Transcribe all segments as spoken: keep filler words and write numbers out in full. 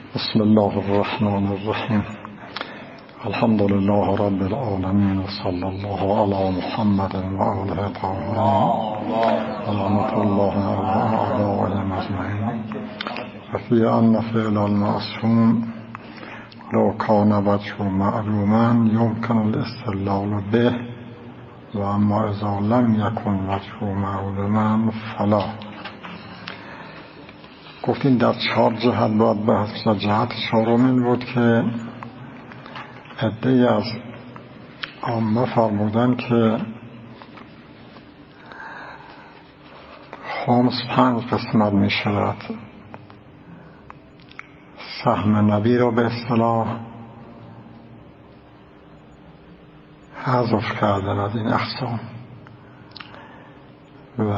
بسم الله الرحمن الرحیم. الحمد لله رب العالمین و صلی الله علی محمد و آله الطاهرین رحمة الله علی اعدائهم اجمعین. ففی ان فعل المعصوم لو کان وجه معلوما یمکن الاستدلال به و اما اذا لم یکن وجه معلوما فلا. گفتیم در چهار جهت باید بحث. جهت چهارم این بود که عده‌ای از عامه فرمودن که خمس پنج قسمت می شود. سهم نبی رو به اصطلاح حذف کردن از این اقسام و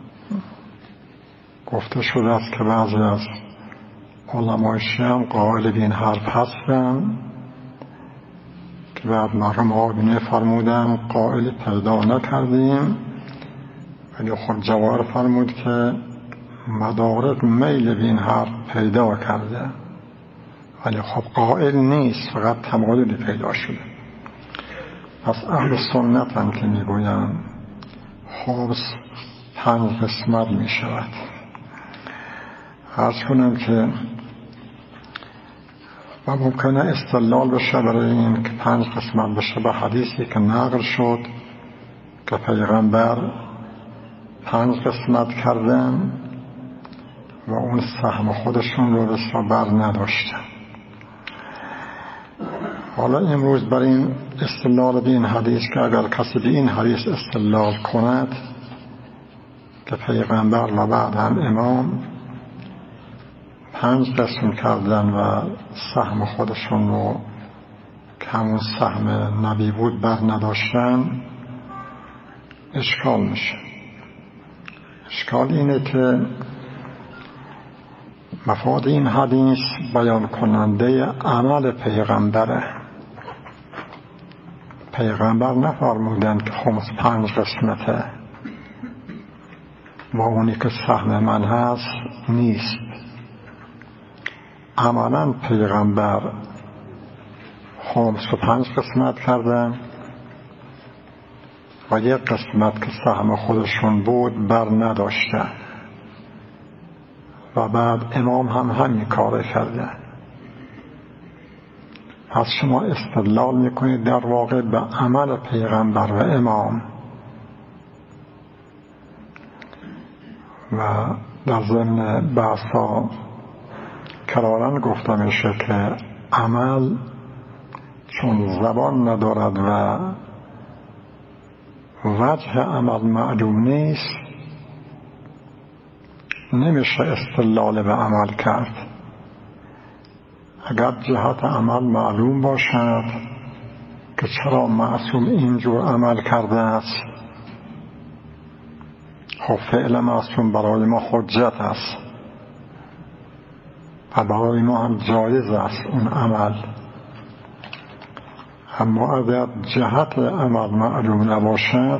گفته شده است که بعضی از علمای شیعه هم قائل به این حرف هستن که بعد مرحوم آقای فرمودن قائل پیدا نکردیم، ولی خود جواهر فرمود که مدارک میل به این حرف پیدا کرده، ولی خب قائل نیست، فقط تمایلی پیدا شده. پس اهل سنت هم که میگوین خمس پنج قسمت می شود. عرض کنم که و ممکنه استدلال بشه برای این که پنج قسمت بشه به حدیثی که نقل شد که پیغمبر پنج قسمت کردن و اون سهم خودشون رو بسیار بر نداشتن. حالا امروز برای این استدلال به این حدیث که اگر کسی به این حدیث استدلال کند که پیغمبر و بعد هم امام پنج قسم کردن و سهم خودشون رو که همون سهم نبی بود بر نداشتن، اشکال میشه. اشکال اینه که مفاد این حدیث بیان کننده عمل پیغمبره. پیغمبر نفرمودن که خمس پنج قسمته و اونی که سهم من هست نیست. عملا پیغمبر خمس و پنج قسمت کردن و یک قسمت که سهم خودشون بود بر نداشتن و بعد امام هم همین کار کرده. پس شما استدلال میکنید در واقع به عمل پیغمبر و امام و در ضمن بحثا کراراً گفته میشه که عمل چون زبان ندارد و وجه عمل معلوم نیست، نمیشه استدلال به عمل کرد. اگر جهت عمل معلوم باشد که چرا معصوم اینجور عمل کرده است، خب فعل معصوم برای ما حجت است و برای ما هم جایز است اون عمل. اما اگر جهت عمل معلوم نباشد،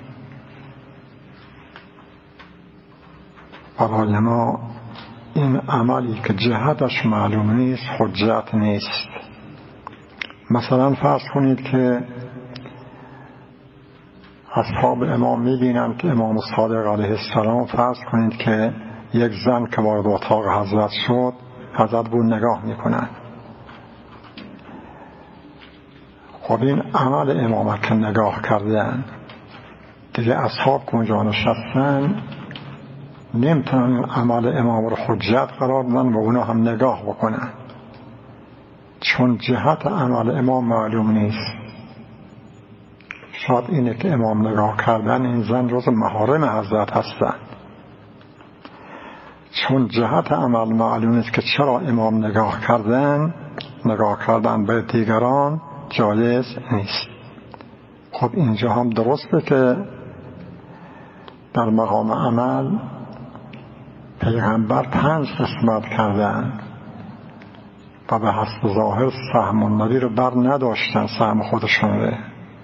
برای ما این عملی که جهتش معلوم نیست حجت نیست. مثلا فرض کنید که اصحاب امام میبینن که امام صادق علیه السلام فرض کنید که یک زن که وارد اتاق حضرت شد، حضرت بود نگاه میکنن. خب این عمل امام که نگاه کردن، دیگه اصحاب که اونجا نشستن نمیتونن عمل امام رو حجت قرار بدن و اونا هم نگاه بکنن، چون جهت عمل امام معلوم نیست. شاید اینه که امام نگاه کردن این زن جز محارم حضرت هستن، چون جهت عمل معلوم است که چرا امام نگاه کردن، نگاه کردن به دیگران جایز نیست. خب اینجا هم درسته که در مقام عمل پیغمبر پنج قسمت کردن و به حسب ظاهر سهم النبی رو بر نداشتن، سهم خودشون رو،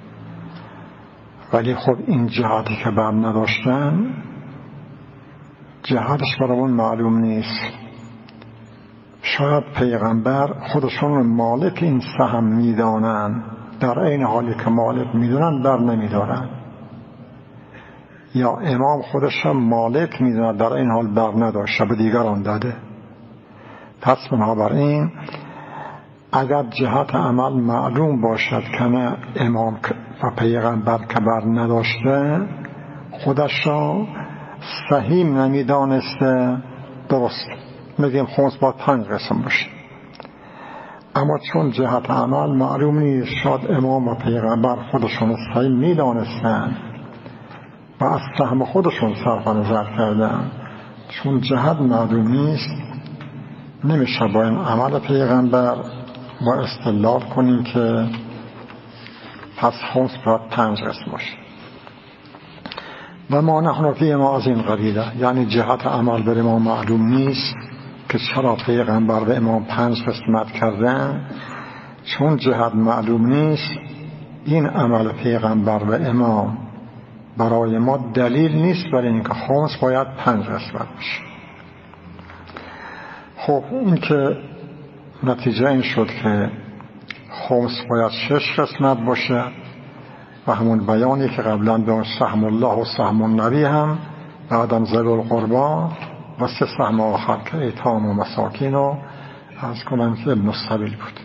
ولی خب این جهتی که بر نداشتن جهتش برای اون معلوم نیست. شاید پیغمبر خودشون مالک این سهم میدانن، در این حالی که مالک میدونن بر نمیدارن، یا امام خودش مالک میدونه در این حال بر نداشته به دیگران داده. پس بنابراین اگر جهت عمل معلوم باشد که نه امام و پیغمبر که بر نداشته، خودش را سهیم نمیدانسته، درست میگیم خمس باید پنج قسم باشه. اما چون جهت عمل معلوم نیست، شاید امام و پیغمبر خودشون سهیم میدانستن و از سهم خودشون صرف نظر کردن، چون جهت معلوم نیست نمیشه با این عمل پیغمبر ما استدلال کنیم که پس خمس باید پنج قسم باشه. و ما نحن فی ما از این قبیله، یعنی جهت عمل بر ما معلوم نیست که چرا پیغمبر و امام پنج قسمت کردن. چون جهت معلوم نیست، این عمل پیغمبر و امام برای ما دلیل نیست برای اینکه خمس باید پنج قسمت بشه. خب این که نتیجه این شد که خمس باید شش قسمت باشه و همون بیانی که قبلا به سهم الله و سهم النبی هم بعدم ذوی القربا و سه سهم آخر که ایتام و مساکین و عرض کنم که ابن السبیل بود.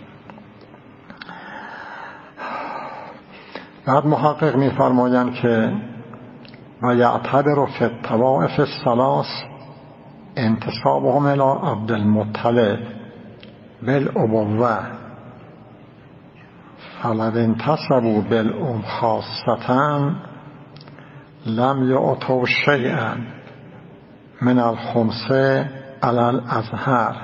بعد محقق می فرمایند که و یعتبر فی الطوائف الثلاث انتسابهم الی عبدالمطلب بالابوه فلو انتسبوا بالام خاصة لم یعطوا شیئا من الخمس علی الازهر.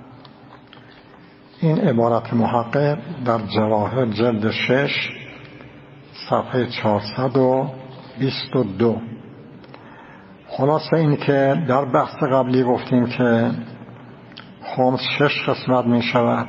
این عبارت محقق در جواهر جلد شش صفحه چهارصد و بیست و دو. خلاصه این که در بحث قبلی گفتیم که خمس شش قسمت می شود،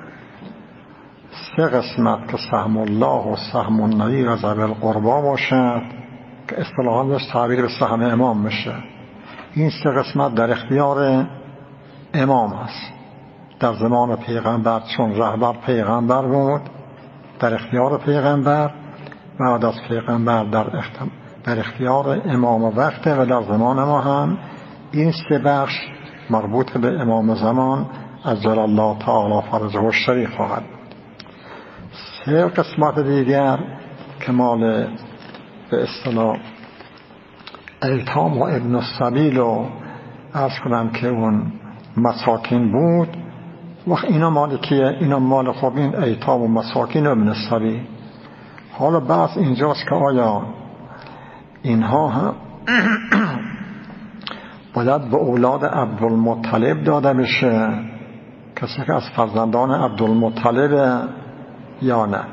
سه قسمت که سهم الله و سهم النبی و ذوی القربا باشد که اصطلاحاً بهش تعبیر به سهم امام میشه. این سه قسمت در اختیار امام است. در زمان پیغمبر چون رهبر پیغمبر بود در اختیار پیغمبر، بعد از پیغمبر در اختیار در اختیار امام وقته و در زمان ما هم این سه بخش مربوط به امام زمان عجل الله تعالی فرجه الشریف خواهد بود. سه قسمت دیگر که مال به اصطلاح ایتام و ابن السبیل و عرض کنم که اون مساکین بود، وقت اینا مال کیه؟ اینا مال خب این ایتام و مساکین و ابن السبیل. حالا بحث اینجاست که آیا اینها هم باید به اولاد عبدالمطلب داده بشه، کسی که از فرزندان عبدالمطلب، یا نه؟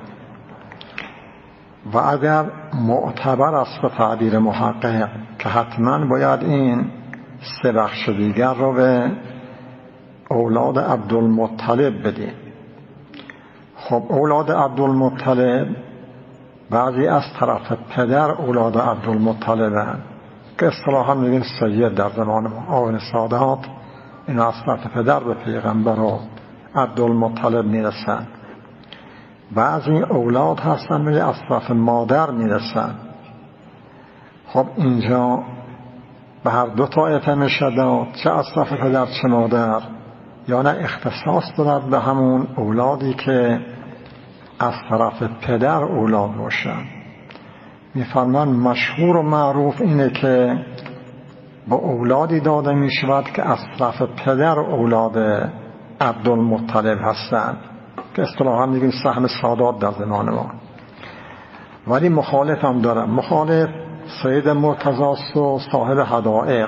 و اگر معتبر است به تعبیر محقق که حتما باید این سه بخش دیگر رو به اولاد عبدالمطلب بدیم. خب اولاد عبدالمطلب بعضی از طرف پدر اولاد عبدالمطلب هستند که اصطلاحا میگن سید در زمان ما، آقایان سادات اینا از طرف پدر به پیغمبر و عبدالمطلب میرسن. بعضی اولاد هستن میگه از طرف مادر میرسن. خب اینجا به هر دو طایفه میشه داد، چه از طرف پدر چه مادر، یا نه اختصاص دارد به همون اولادی که از طرف پدر اولاد باشن. میفرمان مشهور و معروف اینه که با اولادی داده میشود که از طرف پدر اولاد عبدالمطلب هستند که اصطلاحا میگیم سهم سادات در زمان ما. ولی مخالف هم دارم. مخالف سید مرتضی و صاحب حدائق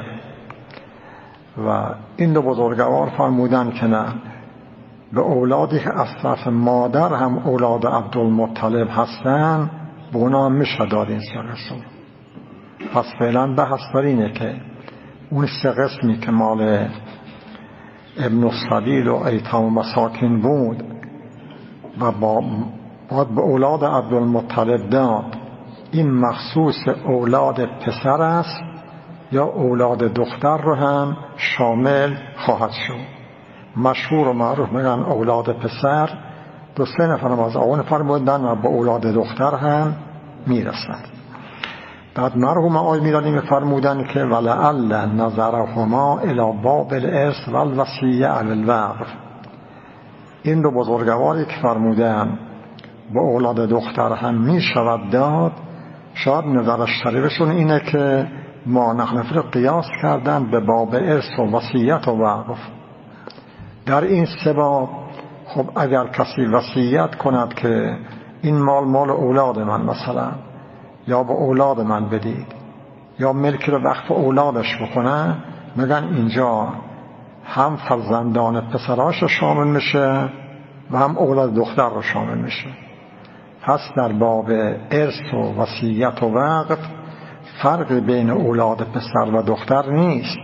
و این دو بزرگوار فرمودن که نه، به اولادی که از طرف مادر هم اولاد عبدالمطلب هستن به اونا هم میشه داد این سه قسم. پس فعلا بحث بر اینه که اون سه قسمی که مال ابن السبیل و ایتام و مساکین بود و با باید به اولاد عبدالمطلب داد، این مخصوص اولاد پسر است یا اولاد دختر رو هم شامل خواهد شد. مشهور و معروف میگن اولاد پسر، دو سه نفر باز اون فرمودن و به اولاد دختر هم میرسند. بعد مرحوم آقای میرانی میفرمودن که ولعل نظرهما الی باب الارث والوصیه علی الوقف. این دو بزرگواری که فرمودن به اولاد دختر هم میشود داد، شاید نظر شریفشون اینه که ما نحنفی رو قیاس کردن به باب ارث و وصیت و وقف. در این سه باب خب اگر کسی وصیت کند که این مال مال اولاد من مثلا، یا به اولاد من بدید، یا ملک رو وقف اولادش بکنه، میگن اینجا هم فرزندان پسراش رو شامل میشه و هم اولاد دختر رو شامل میشه. پس در باب ارث و وصیت و وقف فرق بین اولاد پسر و دختر نیست.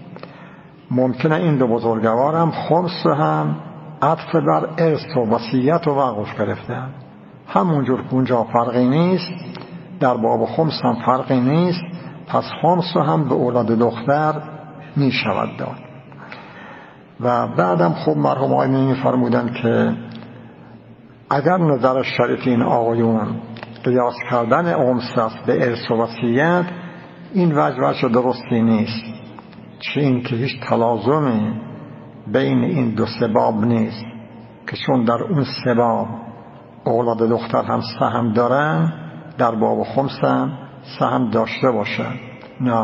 ممکنه این دو بزرگوار هم خمس هم عطف بر ارث و وصیت و وقف گرفتن، همونجور که اونجا فرقی نیست در باب خمس هم فرقی نیست، پس خمس هم به اولاد دختر می شود داد. و بعدم خب مرحوم آقای می فرمودن که اگر نظر شریف این آقایون قیاس کردن خمس است به ارث و وصیت، این وجه وجه درستی نیست، چه این که هیچ تلازمی بین این دو سباب نیست که چون در اون سباب اولاد دختر هم سهم دارن، در باب خمس هم سهم داشته باشن. نه،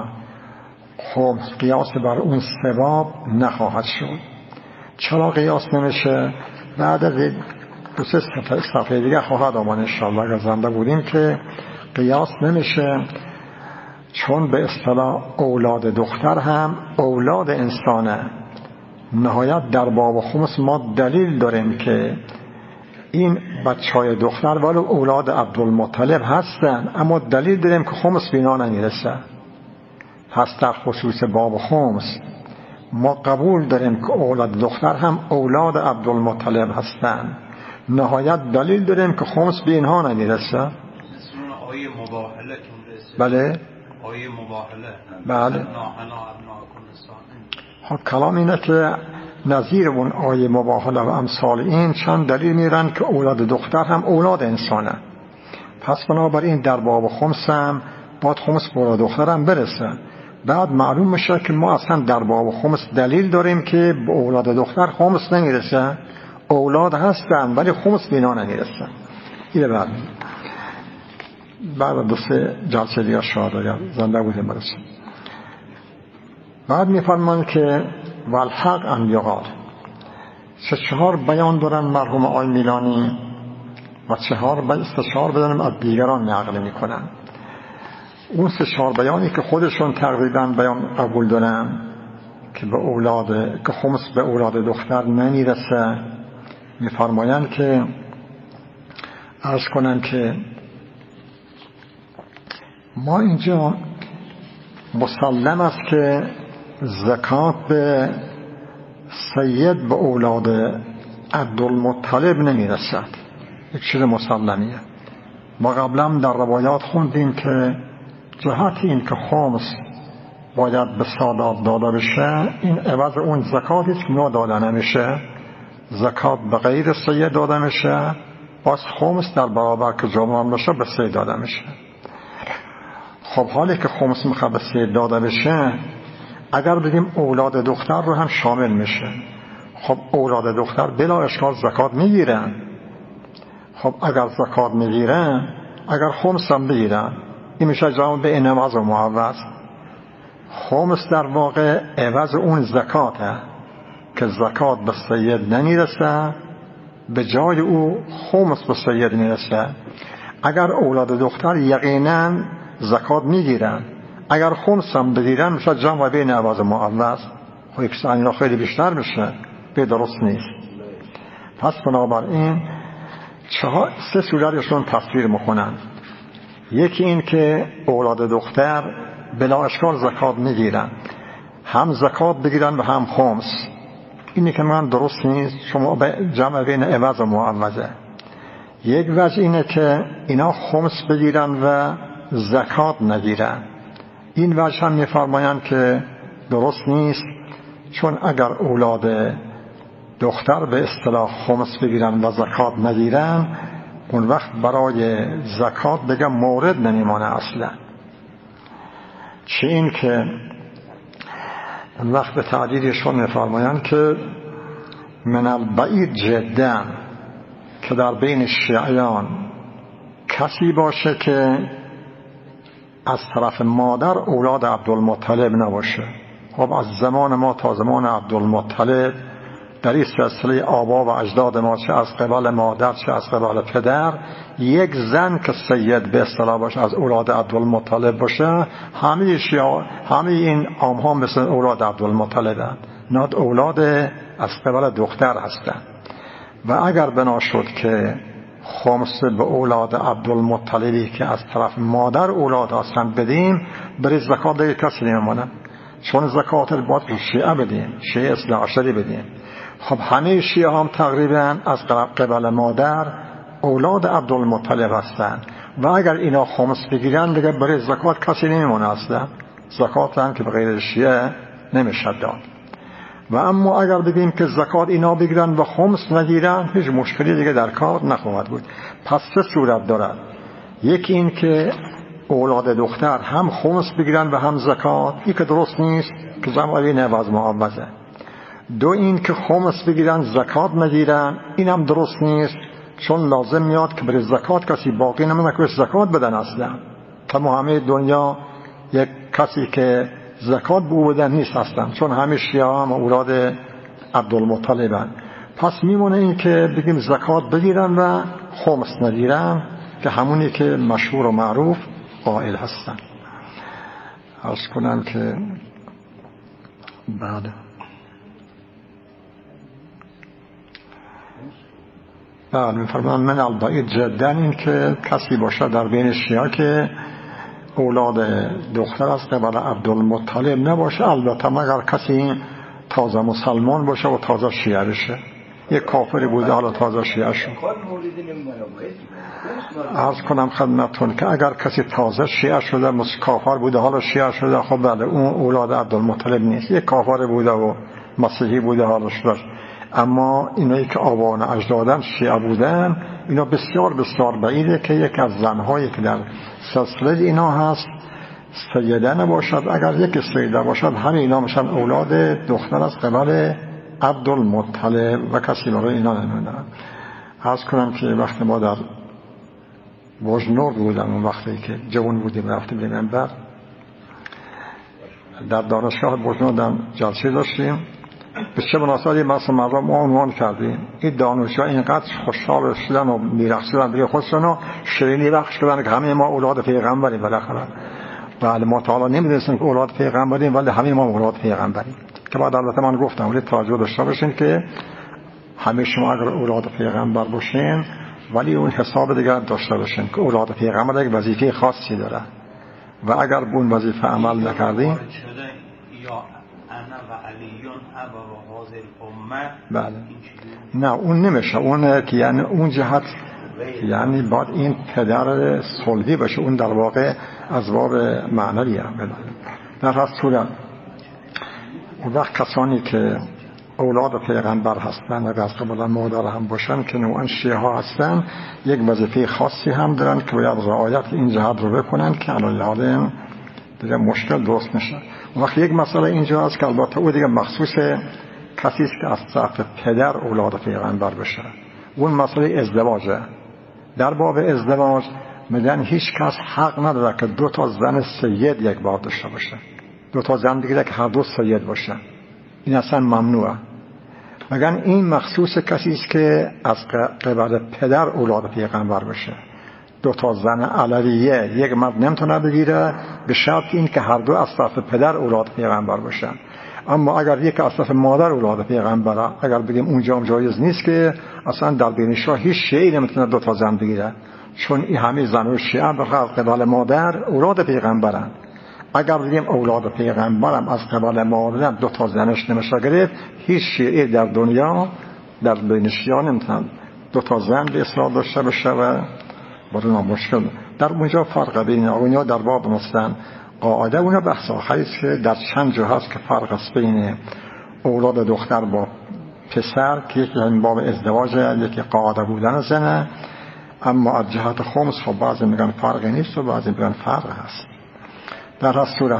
خمس قیاس بر اون سباب نخواهد شد. چرا قیاس نمیشه؟ بعد از دو سه صفحه دیگه خواهد آمد انشاءالله اگر زنده بودیم که قیاس نمیشه، چون به اصطلاح اولاد دختر هم اولاد انسانه. نهایت در باب خمس ما دلیل داریم که این بچهای دختر ولو اولاد عبدالمطلب هستن، اما دلیل داریم که خمس بینا نمیرسه. پس در خصوص باب خمس ما قبول داریم که اولاد دختر هم اولاد عبدالمطلب هستن، نهایت دلیل داریم که خمس به اینها نمیرسه. آیه مباهله. بله آیه مباهله. بله. خب کلام اینه که نظیر اون آیه مباهله و امثال این چند دلیل میرن که اولاد دختر هم اولاد انسانه. پس بنابراین در باب خمس هم باید خمس به اولاد دختر هم برسه. بعد معلوم میشه که ما اصلا در باب خمس دلیل داریم که به اولاد دختر خمس نمیرسه، اولاد هستن ولی خمس بینا نمیرسه. اینه بعد بعد دو سه جلسه دیگه شاید اگر زنده بودیم برسه. بعد میفرمان که والحق ان یقال. سه چهار بیان دارن مرحوم آقای میلانی و چهار سه چهار بیان از دیگران نقل میکنن. اون سه چهار بیانی که خودشون تقریبا بیان قبول دارن که به اولاد که خمس به اولاد دختر نمیرسه، میفرمایند که عرض کنن که ما اینجا مسلم است که زکات به سید به اولاد عبدالمطلب نمیرسد، یک چیز مسلمیه. ما قبلا در روایات خوندیم که جهت این که خمس باید به سادات داده بشه، این عوض اون زکات هیچ نوع داده نمیشه، زکات به غیر سید داده میشه، باز خمس در برابر که جمعه بشه به سید داده میشه. خب حالی که خمس میخواد به سید داده بشه، اگر بگیم اولاد دختر رو هم شامل میشه، خب اولاد دختر بلا اشکال زکات میگیرن. خب اگر زکات میگیرن، اگر خمس هم بگیرن، این میشه جواب به این عوض و معوض. خمس در واقع عوض اون زکاته که زکات به سید نمیرسه، به جای او خمس به سید میرسه. اگر اولاد دختر یقینا زکات میگیرن، اگر خمس هم بگیرن میشه جمع بین عوض و معوض. خب یک سعنی خیلی بیشتر میشه، به درست نیست. پس بنابراین چهار سه صورتشون تصویر میکنن. یکی این که اولاد دختر بلا اشکال زکات میگیرن، هم زکات بگیرن و هم خمس. اینی که من درست نیست، شما به جمع بین عوض و معوضه. یک وجه اینه که اینا خمس بگیرن و زکات نگیرن. این وجه هم میفرمایند که درست نیست، چون اگر اولاد دختر به اصطلاح خمس بگیرن و زکات نگیرن، اون وقت برای زکات بگم مورد نمیمانه اصلا. چه این که وقت به تعدیدشون میفرمایند که من البعید جدا که در بین شیعیان کسی باشه که از طرف مادر اولاد عبدالمطلب نباشه. خب از زمان ما تا زمان عبدالمطلب در این سلسله آبا و اجداد ما، چه از قبل مادر چه از قبل پدر، یک زن که سید به اصطلاح باشه از اولاد عبدالمطلب باشه، همه شیعه همه این عام ها مثل اولاد عبدالمطلب هستند، نه اولاد از قبل دختر هستند. و اگر بنا شد که خمس به اولاد عبدالمطلبی که از طرف مادر اولاد هستند بدیم، برای زکات دیگه کسی نمیمونه، چون زکات باید شیعه بدیم، شیعه اثنا عشری بدیم. خب همه شیعه هم تقریبا از قبل مادر اولاد عبدالمطلب هستند و اگر اینا خمس بگیرن دیگه برای زکات کسی نمیمونه اصلا، زکات هم که به غیر شیعه نمیشه داد. و اما اگر بگیم که زکات اینا بگیرن و خمس نگیرن، هیچ مشکلی دیگه در کار نخواهد بود. پس سه صورت دارد، یکی این که اولاد دختر هم خمس بگیرن و هم زکات، این که درست نیست که زمانی نواز معوضه. دو این که خمس بگیرن زکات نگیرن، این هم درست نیست، چون لازم میاد که برای زکات کسی باقی نمونه که زکات بدن اصلا. تمام همه دنیا یک کسی که زکات بو بدن نیست اصلا، چون همه شیعه هم اولاد عبدالمطلبن. پس میمونه این که بگیم زکات بگیرن و خمس نگیرن، که همونی که مشهور و معروف قائل هستن. عرض کنم که بعد بعد میفرمان من البعید جدا، این که کسی باشه در بین شیعه که اولاد دختر از قبل عبدالمطلب نباشه، البته مگر کسی تازه مسلمان باشه و تازه شیعه بشه، یک کافری بوده حالا تازه شیعه شد. عرض کنم خدمتون که اگر کسی تازه شیعه شده کافر بوده حالا شیعه شده، خب بله اون اولاد عبدالمطلب نیست، یک کافر بوده و مسیحی بوده حالا شده. اما اینایی که آبان اجدادم شیعه بودن، اینا بسیار بسیار بعیده که یک از زنهایی که در سلسله اینا هست سیده نباشد. اگر یک سیده باشد همه اینا میشن اولاد دختر از قبل عبدالمطلب و کسی برای اینا نمیدن. عرض کنم که وقت ما در بجنورد بودم، اون وقتی که جوان بودیم رفتیم به منبر، در دانشگاه بجنوردم جلسه داشتیم، به چه مناسبتی مثلا مردم ما عنوان کردیم، این دانشجو اینقدر خوشحال شدن و میرقصیدن دیگه خودشون رو شیرینی بخش کردن که همه ما اولاد پیغمبریم. بالاخره بله ما تا حالا نمیدونستیم که اولاد پیغمبریم، ولی همه ما اولاد پیغمبریم. که بعد البته من گفتم ولی توجه داشته باشین که همه شما اگر اولاد پیغمبر باشین، ولی اون حساب دیگر داشته باشین که اولاد پیغمبر یک وظیفه خاصی داره و اگر به اون وظیفه عمل نکردین بله نه اون نمیشه، اون که یعنی اون جهت یعنی باید این پدر صلبی باشه، اون در واقع از باب معنوی هم بله. در هر صورت اون وقت کسانی که اولاد پیغمبر هستن و از قبل مادر هم باشن که نوعا شیعه ها هستن، یک وظیفه خاصی هم دارن که باید رعایت این جهت رو بکنن که علی حال دیگه مشکل درست نشه. وقتی یک مسئله اینجا هست که البته او دیگه مخصوص کسی است که از طرف پدر اولاد پیغمبر بشه، اون مسئله ازدواجه. در باب ازدواج میگن هیچ کس حق نداره که دو تا زن سید یک بار داشته باشه، دو تا زن دیگه که هر دو سید باشه، این اصلا ممنوعه. میگن این مخصوص کسی است که از قبل پدر اولاد پیغمبر بشه. دو تا زن علویه یک مرد نمیتونه بگیره به شرط این که هر دو از طرف پدر اولاد پیغمبر باشن. اما اگر یک از طرف مادر اولاد پیغمبره، اگر بگیم اونجا هم جایز نیست که اصلا در بین شاه هیچ شیعی نمیتونه دو تا زن بگیره، چون این همه زن و شیعه به قبل مادر اولاد پیغمبرن. اگر بگیم اولاد پیغمبرم از قبل مادر دو تا زنش نمیشه گرفت، هیچ شیعی در دنیا در بین شیعه نمیتونه دو تا زن به اصطلاح داشته باشه و برای ما مشکل. در اونجا فرق بین اونجا در باب مثلا قاعده اونجا بحث آخری است که در چند جا هست که فرق است بین اولاد دختر با پسر که یکی این باب ازدواج، یکی قاعده بودن زنه، اما از جهت خمس خب بعضی میگن فرقی نیست و بعضی میگن فرق هست. در هر صورت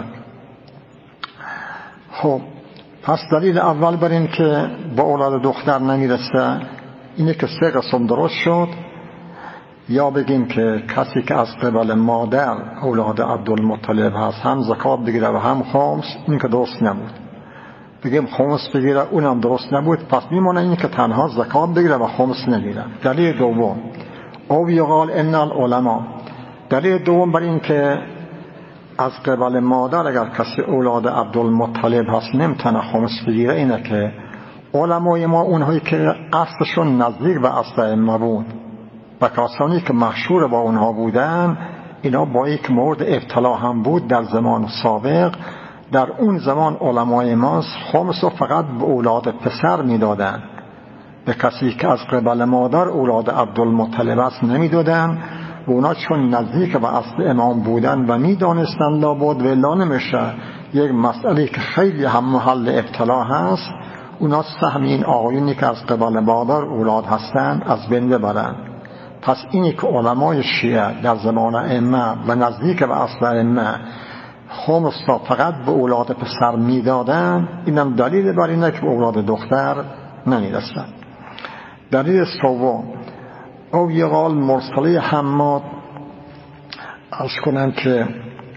خب پس دلیل اول بر این که با اولاد دختر نمیرسه اینه که سه قسم درست شد. یا بگیم که کسی که از قبل مادر اولاد عبدالمطلب هست هم زکات بگیره و هم خمس، این که درست نبود. بگیم خمس بگیره، اونم درست نبود، پس میمونه این که تنها زکات بگیره و خمس نگیره. دلیل دوم او یقال ان العلماء، دلیل دوم بر این که از قبل مادر اگر کسی اولاد عبدالمطلب هست نمیتونه خمس بگیره اینه که علمای ما اونهایی که اصلشون نزدیک به اصل ائمه بود و کسانی که مشهور با اونها بودن، اینا با یک مورد ابتلا هم بود در زمان سابق. در اون زمان علمای ما خمس رو فقط به اولاد پسر میدادن، به کسی که از قبل مادر اولاد عبدالمطلب است نمیدادن. و اونا چون نزدیک به اصل امام بودن و میدانستن لابد و الا نمیشه یک مسئله که خیلی هم محل ابتلا هست، اونا سهم این آقایونی که از قبل مادر اولاد هستن از بین ببرن. پس اینی که علمای شیعه در زمان ائمه و نزدیک به اصل ائمه خمس را فقط به اولاد پسر میدادن، اینم دلیل بر اینه که به اولاد دختر نمیرسن. دلیل سوم او یقال مرسله حماد، از کنن که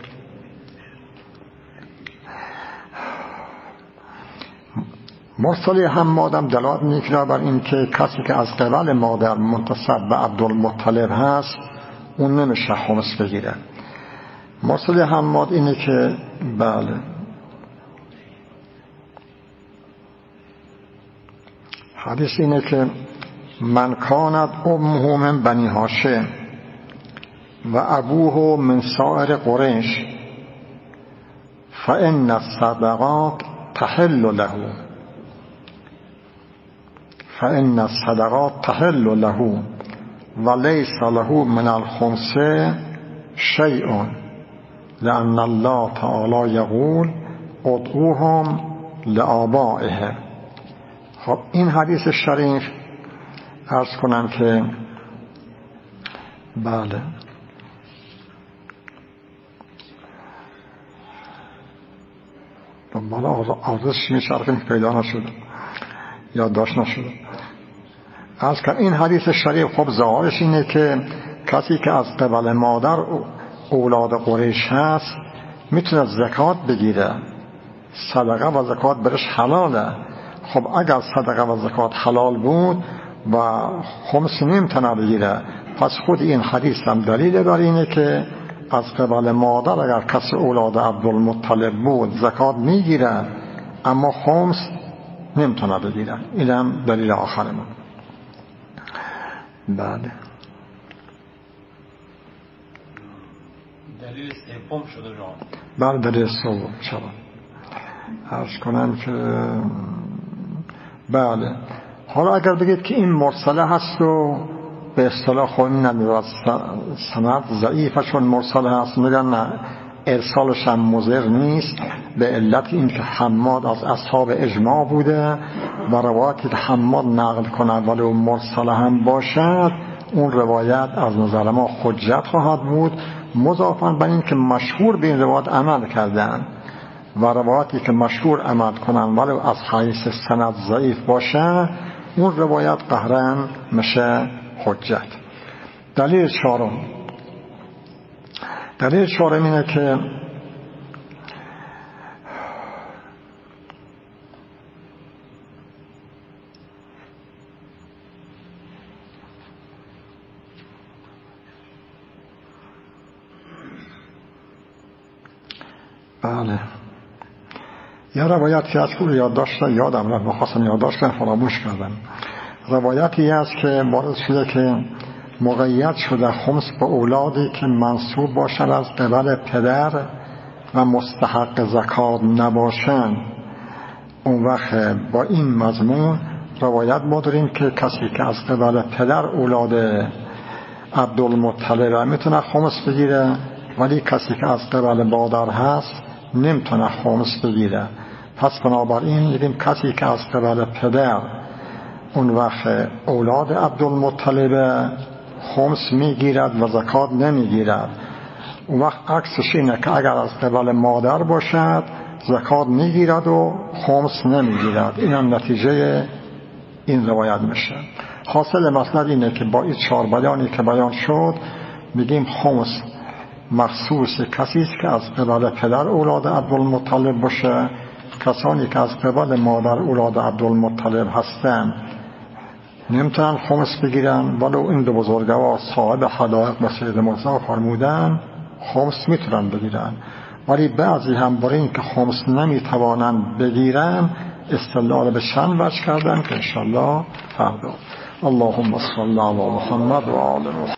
مرسله حمادم دلالت میکنه بر این که کسی که از قبل مادر منتسب به عبدالمطلب هست اون نمیشه خمس بگیره. مرسله حماد اینه که بله حدیث اینه که من کانت امه من بنی هاشم و ابوه من سائر قریش فان الصدقات تحل له فان الصدقات تحل له وليس له من الخمس شيء لأن الله تعالی یقول ادعوهم لآبائهم. خب این حدیث شریف عرض کنم که بله دنبال آرزش میچرخیم که پیدا نشده یا داشت نشده. عرض کنم این حدیث شریف خب ظاهرش اینه که کسی که از قبل مادر اولاد قریش هست میتونه زکات بگیره، صدقه و زکات برش حلاله. خب اگر صدقه و زکات حلال بود و خمس نمیتونه بگیره، پس خود این حدیث هم دلیل بر اینه که از قبل مادر اگر کسی اولاد عبدالمطلب بود زکات میگیره اما خمس نمیتونه بگیره. این هم دلیل آخرمون. بله دلیل سوم شده جان. بله دلیل سوم شده. عرض کنم که بله حالا اگر بگید که این مرسله هست و به اصطلاح خود نمیرد سند ضعیفه چون مرسله هست، میگن نه ارسالش هم مضر نیست به علت این که حماد از اصحاب اجماع بوده و روایتی که حماد نقل کنه ولو مرسله هم باشد اون روایت از نظر ما حجت خواهد بود، مضافاً بر این که مشهور به این روایت عمل کردن و روایتی که مشهور عمل کنن ولو از حیث سند ضعیف باشه اون روایت قهرن میشه حجت. دلیل چهارم دلیل چهارم اینه که بله یه روایتی هست که یاد داشته یادم رفت بخواستم یاد داشتم فراموش کردم. روایتی هست که وارد شده که مقید شده خمس به اولادی که منصوب باشن از قبل پدر و مستحق زکات نباشن. اون وقت با این مضمون روایت ما داریم که کسی که از قبل پدر اولاد عبدالمطلب میتونه خمس بگیره، ولی کسی که از قبل مادر هست نمیتونه خمس بگیره. پس بنابراین دیدیم کسی که از قبل پدر اون وقت اولاد عبدالمطلب خمس میگیرد و زکات نمیگیرد. اون وقت عکسش اینه که اگر از قبل مادر باشد زکات میگیرد و خمس نمیگیرد. این هم نتیجه این روایت میشه. حاصل مطلب اینه که با این چهار بیانی که بیان شد میگیم خمس مخصوص کسی است که از قبل پدر اولاد عبدالمطلب باشه. کسانی که از قبل مادر اولاد عبدالمطلب هستن نمیتونن خمس بگیرن، ولی این دو بزرگوار صاحب حدائق و سید مرتضی فرمودن خمس میتونن بگیرن. ولی بعضی هم برای این که خمس نمیتوانن بگیرن استدلال به چند وجه کردن که انشالله فردا. اللهم صل علی محمد و آل محمد.